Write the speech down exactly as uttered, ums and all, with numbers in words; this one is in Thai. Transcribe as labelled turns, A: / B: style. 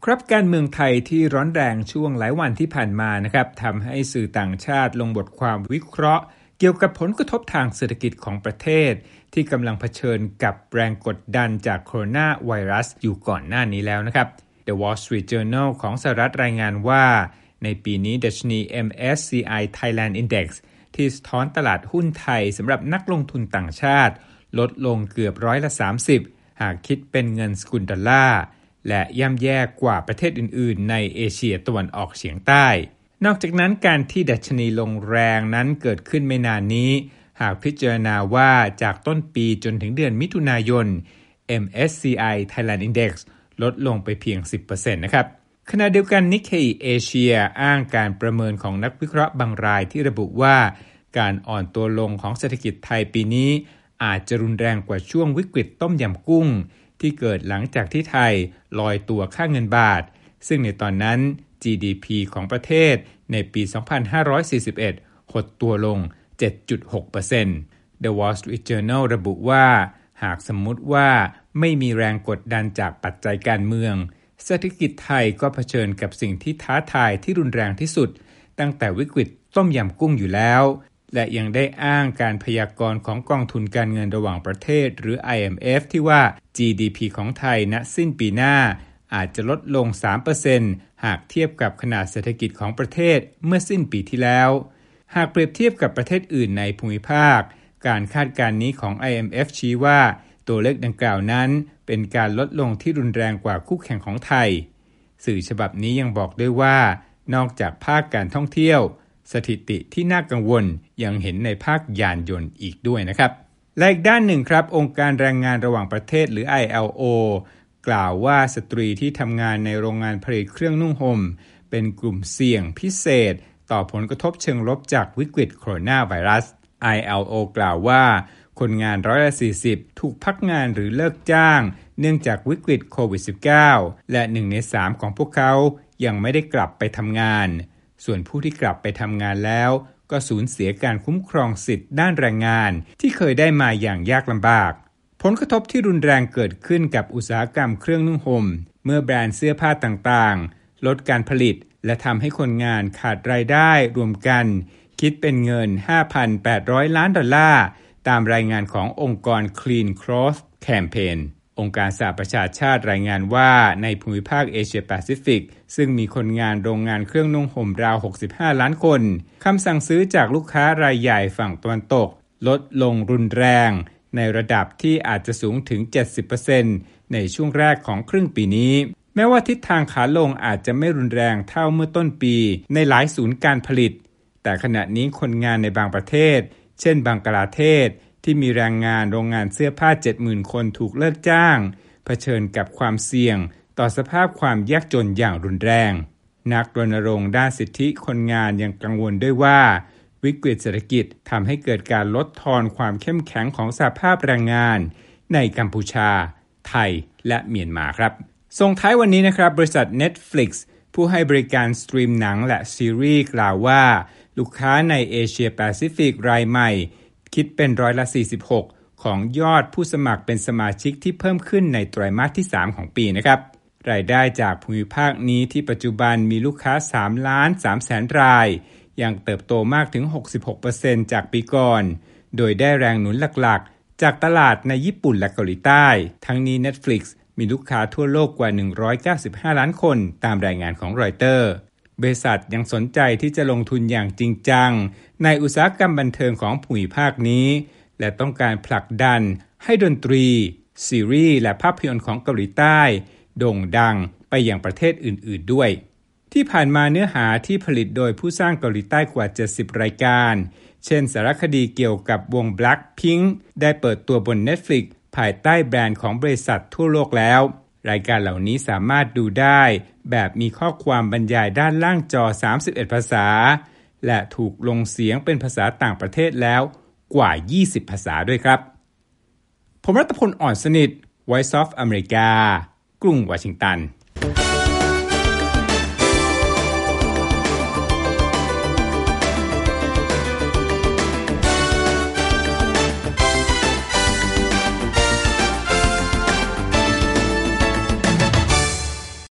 A: ครับการเมืองไทยที่ร้อนแรงช่วงหลายวันที่ผ่านมานะครับทำให้สื่อต่างชาติลงบทความวิเคราะห์เกี่ยวกับผลกระทบทางเศรษฐกิจของประเทศที่กำลังเผชิญกับแรงกดดันจากโคโรนาไวรัสอยู่ก่อนหน้านี้แล้วนะครับ The Wall Street Journal ของสหรัฐรายงานว่าในปีนี้ดัชนี เอ็ม เอส ซี ไอ Thailand Index ที่สะท้อนตลาดหุ้นไทยสำหรับนักลงทุนต่างชาติลดลงเกือบร้อยละสามสิบหากคิดเป็นเงินสกุลดอลลาร์และย่ำแย่กว่าประเทศอื่นๆในเอเชียตะวันออกเฉียงใต้นอกจากนั้นการที่ดัชนีลงแรงนั้นเกิดขึ้นไม่นานนี้หากพิจารณาว่าจากต้นปีจนถึงเดือนมิถุนายน เอ็ม เอส ซี ไอ Thailand Index ลดลงไปเพียง สิบเปอร์เซ็นต์ นะครับขณะเดียวกัน Nikkei Asia อ้างการประเมินของนักวิเคราะห์บางรายที่ระบุว่าการอ่อนตัวลงของเศรษฐกิจไทยปีนี้อาจจะรุนแรงกว่าช่วงวิกฤตต้มยำกุ้งที่เกิดหลังจากที่ไทยลอยตัวค่าเงินบาทซึ่งในตอนนั้น จี ดี พี ของประเทศในปี สองพันห้าร้อยสี่สิบเอ็ด หดตัวลง เจ็ดจุดหกเปอร์เซ็นต์ The Wall Street Journal ระบุว่าหากสมมุติว่าไม่มีแรงกดดันจากปัจจัยการเมืองเศรษฐกิจไทยก็เผชิญกับสิ่งที่ท้าทายที่รุนแรงที่สุดตั้งแต่วิกฤตต้มยำกุ้งอยู่แล้วและยังได้อ้างการพยากรณ์ของกองทุนการเงินระหว่างประเทศหรือ ไอ เอ็ม เอฟ ที่ว่า จี ดี พี ของไทยณสิ้นปีหน้าอาจจะลดลง สามเปอร์เซ็นต์ หากเทียบกับขนาดเศรษฐกิจของประเทศเมื่อสิ้นปีที่แล้วหากเปรียบเทียบกับประเทศอื่นในภูมิภาคการคาดการณ์นี้ของ ไอ เอ็ม เอฟ ชี้ว่าตัวเลขดังกล่าวนั้นเป็นการลดลงที่รุนแรงกว่าคู่แข่งของไทยสื่อฉบับนี้ยังบอกด้วยว่านอกจากภาคการท่องเที่ยวสถิติที่น่ากังวลยังเห็นในภาคยานยนต์อีกด้วยนะครับและอีกด้านหนึ่งครับองค์การแรงงานระหว่างประเทศหรือ ไอ แอล โอ กล่าวว่าสตรีที่ทำงานในโรงงานผลิตเครื่องนุ่งห่มเป็นกลุ่มเสี่ยงพิเศษต่อผลกระทบเชิงลบจากวิกฤตโคโรนาไวรัส ไอ แอล โอ กล่าวว่าคนงานร้อยละสี่สิบถูกพักงานหรือเลิกจ้างเนื่องจากวิกฤตโควิด สิบเก้า และหนึ่งในสามของพวกเขายังไม่ได้กลับไปทำงานส่วนผู้ที่กลับไปทำงานแล้วก็สูญเสียการคุ้มครองสิทธิ์ด้านแรงงานที่เคยได้มาอย่างยากลำบากผลกระทบที่รุนแรงเกิดขึ้นกับอุตสาหกรรมเครื่องนุ่งห่มเมื่อแบรนด์เสื้อผ้าต่างๆลดการผลิตและทำให้คนงานขาดรายได้รวมกันคิดเป็นเงิน ห้าพันแปดร้อย ล้านดอลลาร์ตามรายงานขององค์กร Clean Cloth Campaign องค์การสหประชาชาติรายงานว่าในภูมิภาคเอเชียแปซิฟิกซึ่งมีคนงานโรงงานเครื่องนุ่งห่มราวหกสิบห้าล้านคนคำสั่งซื้อจากลูกค้ารายใหญ่ฝั่งตะวันตกลดลงรุนแรงในระดับที่อาจจะสูงถึง เจ็ดสิบเปอร์เซ็นต์ ในช่วงแรกของครึ่งปีนี้แม้ว่าทิศทางขาลงอาจจะไม่รุนแรงเท่าเมื่อต้นปีในหลายศูนย์การผลิตแต่ขณะนี้คนงานในบางประเทศเช่นบังกลาเทศที่มีแรงงานโรงงานเสื้อผ้า เจ็ดหมื่น คนถูกเลิกจ้างเผชิญกับความเสี่ยงต่อสภาพความยากจนอย่างรุนแรงนักรณรงค์ด้านสิทธิคนงานยังกังวลด้วยว่าวิกฤตเศรษฐกิจทำให้เกิดการลดทอนความเข้มแข็งของสหภาพแรงงานในกัมพูชาไทยและเมียนมาครับส่งท้ายวันนี้นะครับบริษัท Netflix ผู้ให้บริการสตรีมหนังและซีรีส์กล่าวว่าลูกค้าในเอเชียแปซิฟิกรายใหม่คิดเป็นร้อยละสี่สิบหกของยอดผู้สมัครเป็นสมาชิกที่เพิ่มขึ้นในไตรมาสที่สามของปีนะครับรายได้จากภูมิภาคนี้ที่ปัจจุบันมีลูกค้าสามล้านสามแสนรายยังเติบโตมากถึง หกสิบหกเปอร์เซ็นต์ จากปีก่อนโดยได้แรงหนุนหลักๆจากตลาดในญี่ปุ่นและเกาหลีใต้ทั้งนี้ Netflix มีลูกค้าทั่วโลกกว่าหนึ่งร้อยเก้าสิบห้าล้านคนตามรายงานของรอยเตอร์บริษัทยังสนใจที่จะลงทุนอย่างจริงจังในอุตสาหกรรมบันเทิงของภูมิภาคนี้และต้องการผลักดันให้ดนตรีซีรีส์และภาพยนตร์ของเกาหลีใต้โด่งดังไปยังประเทศอื่นๆด้วยที่ผ่านมาเนื้อหาที่ผลิตโดยผู้สร้างเกาหลีใต้กว่าเจ็ดสิบรายการเช่นสารคดีเกี่ยวกับวง Blackpink ได้เปิดตัวบน Netflix ภายใต้แบรนด์ของบริษัททั่วโลกแล้วรายการเหล่านี้สามารถดูได้แบบมีข้อความบรรยายด้านล่างจอสามสิบเอ็ดภาษาและถูกลงเสียงเป็นภาษาต่างประเทศแล้วกว่ายี่สิบภาษาด้วยครับผมรัตพล อ่อนสนิท Voice of America กรุงวอชิงตัน